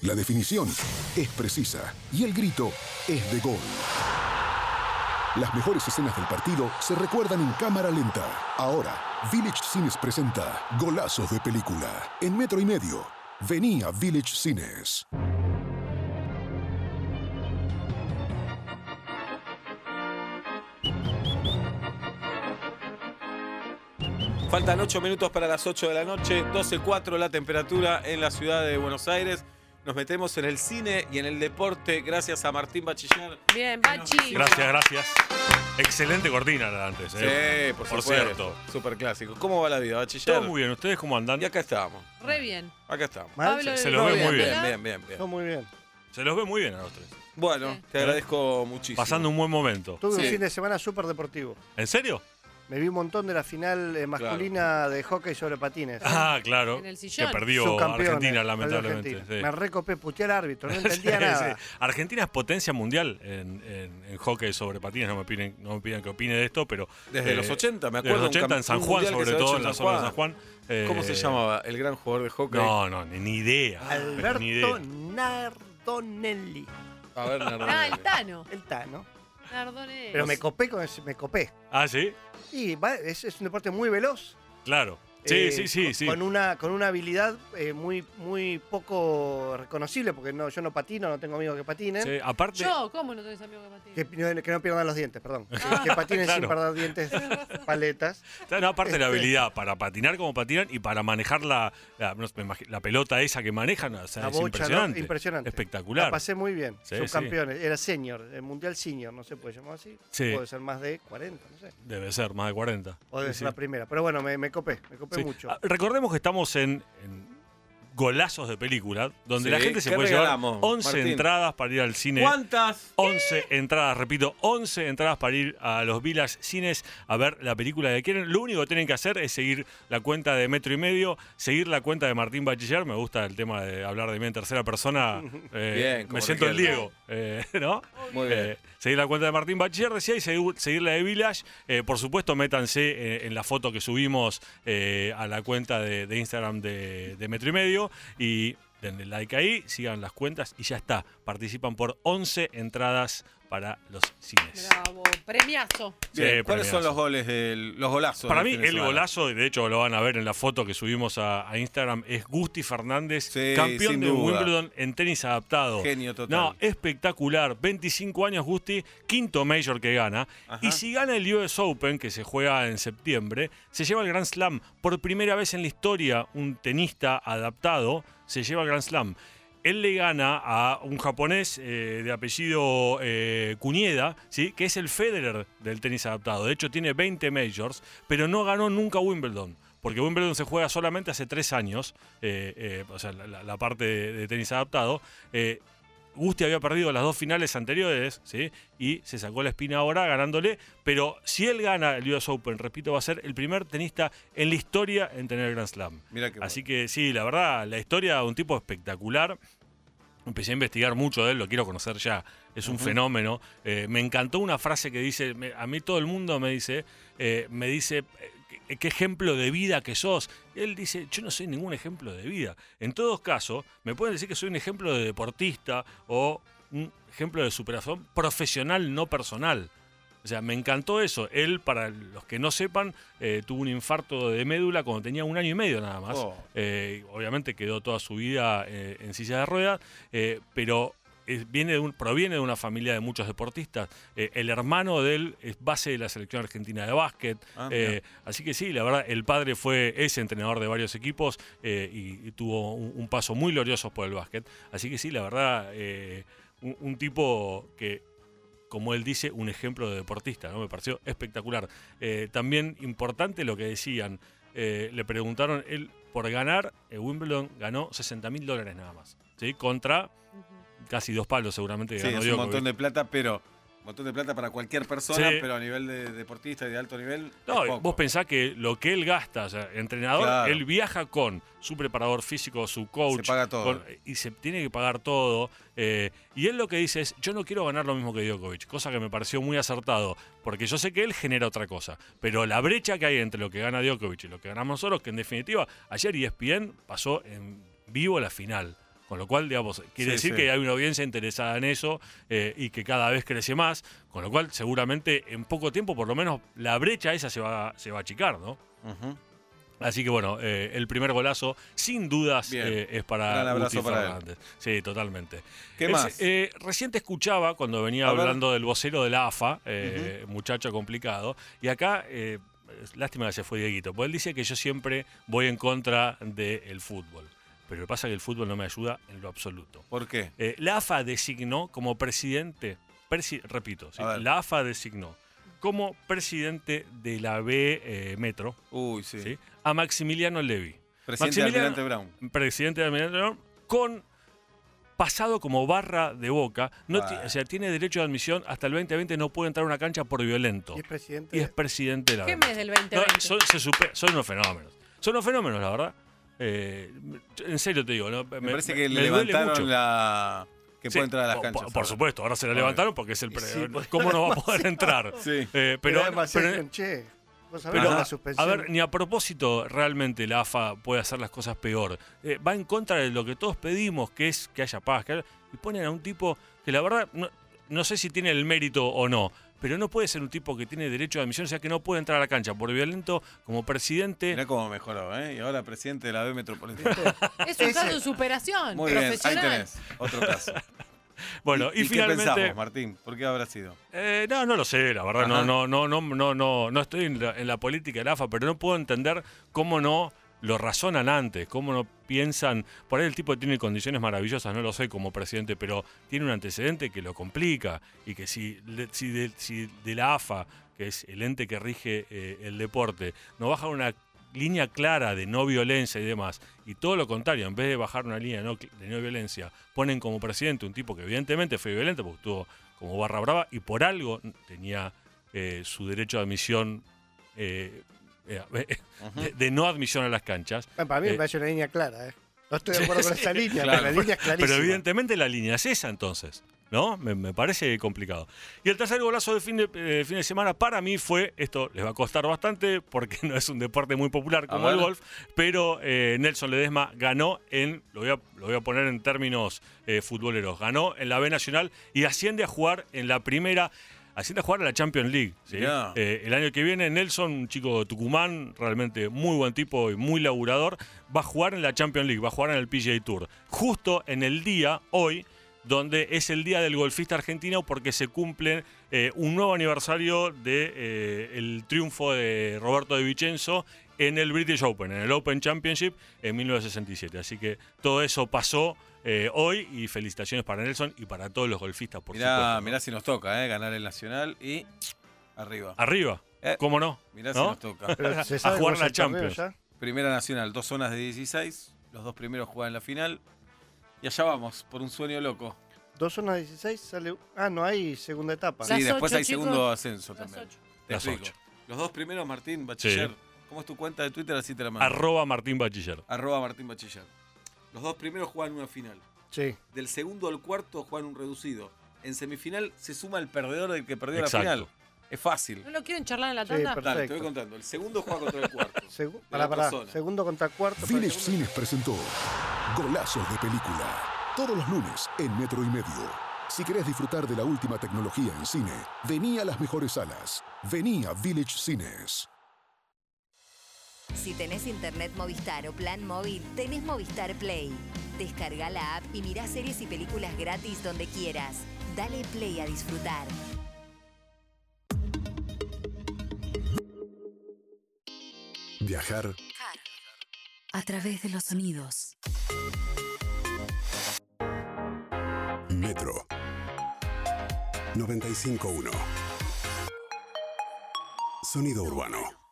La definición es precisa y el grito es de gol. Las mejores escenas del partido se recuerdan en cámara lenta. Ahora, Village Cines presenta Golazos de Película. En 1,5 metros. Vení a Village Cines. Faltan 8 minutos para las 8 de la noche, 12:04 la temperatura en la ciudad de Buenos Aires. Nos metemos en el cine y en el deporte gracias a Martín Bachiller. Bien, Bachi. Gracias. Excelente cortina la de antes. Sí, por supuesto. Cierto. Super clásico. ¿Cómo va la vida, Bachiller? Todo muy bien. ¿Ustedes cómo andan? Y acá estamos. Re bien. Acá estamos. Pablo Se los ve muy bien. Bien. Todo muy bien. Se los ve muy bien a los tres. Bueno, Sí. te agradezco muchísimo. Pasando un buen momento. Tuve Sí. un fin de semana súper deportivo. ¿En serio? Me vi un montón de la final masculina de hockey sobre patines. Ah, claro. En el sillón. Que perdió Subcampeones, Argentina, perdió lamentablemente. Argentina. Sí. Me recopé, puteé al árbitro, no entendía Sí, nada. sí. Argentina es potencia mundial en hockey sobre patines. No me pidan que opine de esto, pero. Desde los 80, me Desde acuerdo. los 80 en San Juan, sobre todo en la zona de San Juan. ¿Cómo se llamaba el gran jugador de hockey? No, ni idea. Ni idea. Alberto Nardonelli. A ver, Nardone. El Tano. El Tano. Nardone. Pero me copé con ese, me copé. Ah, sí, Y es un deporte muy veloz. claro. Sí. Con una habilidad muy poco reconocible, porque yo no patino, no tengo amigos que patinen. Sí, aparte. Yo, ¿cómo no tenés amigos que patinen? Que no pierdan los dientes, perdón. Que patinen Claro. sin perder dientes, paletas. No, aparte de la habilidad para patinar como patinan y para manejar la pelota esa que manejan, o sea, La es bocha, impresionante. ¿no? Impresionante. Espectacular. La pasé muy bien. Sí, Subcampeones. Era senior, el mundial senior, no se puede llamar así. Sí. Puede ser más de 40, no sé. Debe ser más de 40. O debe Sí, ser la primera. Pero bueno, me copé sí. mucho. Recordemos que estamos en golazos de película, donde Sí, la gente se ¿qué puede regalamos, llevar 11 Martín? entradas para ir al cine. ¿Cuántas? 11 entradas, repito, 11 entradas para ir a los Village Cines a ver la película que quieren. Lo único que tienen que hacer es seguir la cuenta de 1,5 metros, seguir la cuenta de Martín Bachiller. Me gusta el tema de hablar de mí en tercera persona. Bien, como me siento el requiere. Diego, ¿no? Muy bien. Seguir la cuenta de Martín Bachiller, decía, y seguir la de Village. Por supuesto, métanse en la foto que subimos a la cuenta de Instagram de 1,5 metros y denle like ahí, sigan las cuentas y ya está. Participan por 11 entradas para los cines. Bravo. Premiazo. Bien, Sí, ¿cuáles son premiazo. los goles los golazos? Para del mí, fin de el semana? golazo, y de hecho lo van a ver en la foto que subimos a Instagram, es Gusti Fernández, Sí, campeón sin de duda. Wimbledon en tenis adaptado. Genio total. No, espectacular. 25 años Gusti, quinto major que gana. Ajá. Y si gana el US Open, que se juega en septiembre, se lleva el Grand Slam. Por primera vez en la historia, un tenista adaptado se lleva el Grand Slam. Él le gana a un japonés de apellido Kunieda, ¿sí? Que es el Federer del tenis adaptado. De hecho, tiene 20 majors, pero no ganó nunca Wimbledon. Porque Wimbledon se juega solamente hace 3 años, o sea, la parte de tenis adaptado. Gusti había perdido las 2 finales anteriores, ¿sí? Y se sacó la espina ahora ganándole. Pero si él gana el US Open, repito, va a ser el primer tenista en la historia en tener el Grand Slam. Mirá qué bueno. Así que sí, la verdad, la historia de un tipo espectacular. Empecé a investigar mucho de él, lo quiero conocer ya. Es un fenómeno. Me encantó una frase que dice, a mí todo el mundo me dice, qué ejemplo de vida que sos. Él dice, yo no soy ningún ejemplo de vida. En todo caso, me pueden decir que soy un ejemplo de deportista o un ejemplo de superación profesional, no personal. O sea, me encantó eso. Él, para los que no sepan, tuvo un infarto de médula cuando tenía 1 año y medio nada más. Oh. Obviamente quedó toda su vida en silla de ruedas, pero proviene de una familia de muchos deportistas. El hermano de él es base de la selección argentina de básquet. Así que sí, la verdad, el padre es entrenador de varios equipos y tuvo un paso muy glorioso por el básquet. Así que sí, la verdad, un tipo que, como él dice, un ejemplo de deportista, ¿no? Me pareció espectacular. También importante lo que decían. Le preguntaron, él por ganar, Wimbledon ganó $60.000 nada más, ¿sí? Contra casi 2 palos seguramente que Sí, ganó es un Djokovic. montón de plata, pero un montón de plata para cualquier persona, Sí. pero a nivel de deportista y de alto nivel. No, es poco. vos pensás que lo que él gasta, o sea, entrenador, Claro. él viaja con su preparador físico, su coach. Se paga todo. Y se tiene que pagar todo. Y él lo que dice es, yo no quiero ganar lo mismo que Djokovic, cosa que me pareció muy acertado, porque yo sé que él genera otra cosa. Pero la brecha que hay entre lo que gana Djokovic y lo que ganamos nosotros, que en definitiva, ayer ESPN pasó en vivo la final Con lo cual, digamos, quiere Sí, decir sí. que hay una audiencia interesada en eso y que cada vez crece más, con lo cual seguramente en poco tiempo, por lo menos, la brecha esa se va a achicar, ¿no? Ujú. Así que bueno, el primer golazo, sin dudas, Bien. es para Gran abrazo Guti para él. Fernández. Sí, totalmente. ¿Qué más? Recién te escuchaba cuando venía A ver. hablando del vocero de la AFA, muchacho complicado, y acá, lástima que se fue Dieguito, porque él dice que yo siempre voy en contra del fútbol. Pero lo que pasa es que el fútbol no me ayuda en lo absoluto. ¿Por qué? La AFA designó como presidente, repito, ¿sí? A ver. La AFA designó como presidente de la B Metro, Uy, sí. ¿sí? A Maximiliano Levy. Presidente de Maximiliano- Almirante Brown. Presidente de Almirante Brown, con pasado como barra de Boca. O sea, tiene derecho de admisión hasta el 2020, no puede entrar a una cancha por violento. Y es presidente. Y es presidente de la ¿Qué B mes del Metro. 2020? Son unos fenómenos. Son unos fenómenos, la verdad. En serio te digo, ¿no? Me parece que me le duele levantaron mucho. la... que Sí, puede entrar a las por- canchas. Por supuesto, ahora se la levantaron porque es el Sí, pues, ¿cómo no va a poder entrar? Sí. Pero, che, vos sabés pero, la suspensión. a ver, ni a propósito realmente la AFA puede hacer las cosas peor. Va en contra de lo que todos pedimos, que es que haya paz. Y ponen a un tipo que la verdad no sé si tiene el mérito o no, pero no puede ser un tipo que tiene derecho de admisión, o sea que no puede entrar a la cancha por violento como presidente. Mirá cómo mejoró, ¿eh? Y ahora presidente de la B Metropolitana. Es un caso de superación Muy bien, ahí profesional. tenés. Otro caso. Bueno, y ¿Qué finalmente. pensamos, Martín? ¿Por qué habrá sido? No lo sé, la verdad, Ajá. no estoy en la política de la AFA, pero no puedo entender cómo no lo razonan antes, cómo no piensan. Por ahí el tipo tiene condiciones maravillosas, no lo sé como presidente, pero tiene un antecedente que lo complica y que si de la AFA, que es el ente que rige el deporte, no baja una línea clara de no violencia y demás, y todo lo contrario, en vez de bajar una línea de no violencia, ponen como presidente un tipo que evidentemente fue violento porque estuvo como barra brava y por algo tenía su derecho de admisión de no admisión a las canchas. Para mí me parece una línea clara, ¿eh? No estoy de acuerdo con esa línea, claro. pero la línea es clarísima. Pero evidentemente la línea es esa entonces, ¿no? Me parece complicado. Y el tercer golazo de fin de semana para mí fue, esto les va a costar bastante porque no es un deporte muy popular como el ver. golf, pero Nelson Ledesma ganó lo voy a poner en términos futboleros, ganó en la B Nacional y asciende a jugar en la primera. Asciende a jugar a la Champions League. ¿Sí? Mirá. El año que viene, Nelson, un chico de Tucumán, realmente muy buen tipo y muy laburador, va a jugar en la Champions League, va a jugar en el PGA Tour. Justo en el día, hoy, donde es el día del golfista argentino porque se cumple un nuevo aniversario del triunfo de Roberto de Vicenzo en el British Open, en el Open Championship en 1967. Así que todo eso pasó hoy y felicitaciones para Nelson y para todos los golfistas, por supuesto. Mirá si nos toca, ganar el Nacional y arriba. Arriba, ¿cómo no? Mirá ¿No? si nos toca. Pero se a sabe jugar cómo la es el torneo Champions. ya. Primera Nacional, 2 zonas de 16. Los dos primeros juegan la final. Y allá vamos, por un sueño loco. 2 zonas 16 sale. Ah, no hay segunda etapa. Las Sí, después 8, hay chicos. segundo ascenso Las también. 8. Te Las explico. 8. Los dos primeros, Martín Bachiller. Sí. ¿Cómo es tu cuenta de Twitter? Así te la mando. @Martín Bachiller. @Martín Bachiller. Los dos primeros juegan una final. Sí. Del segundo al cuarto juegan un reducido. En semifinal se suma el perdedor del que perdió Exacto. la final. Es fácil. ¿No lo quieren charlar en la Sí, tanda? perfecto. Dale, te voy contando. El segundo juega contra el cuarto. de la Pará. otra zona. Segundo contra cuarto. para Village segundo. Cines presentó Golazos de Película. Todos los lunes en Metro y Medio. Si querés disfrutar de la última tecnología en cine, vení a las mejores salas. Vení a Village Cines. Si tenés internet Movistar o plan móvil, tenés Movistar Play. Descarga la app y mirá series y películas gratis donde quieras. Dale play a disfrutar. Viajar A través de los sonidos. Metro 95.1. Sonido urbano.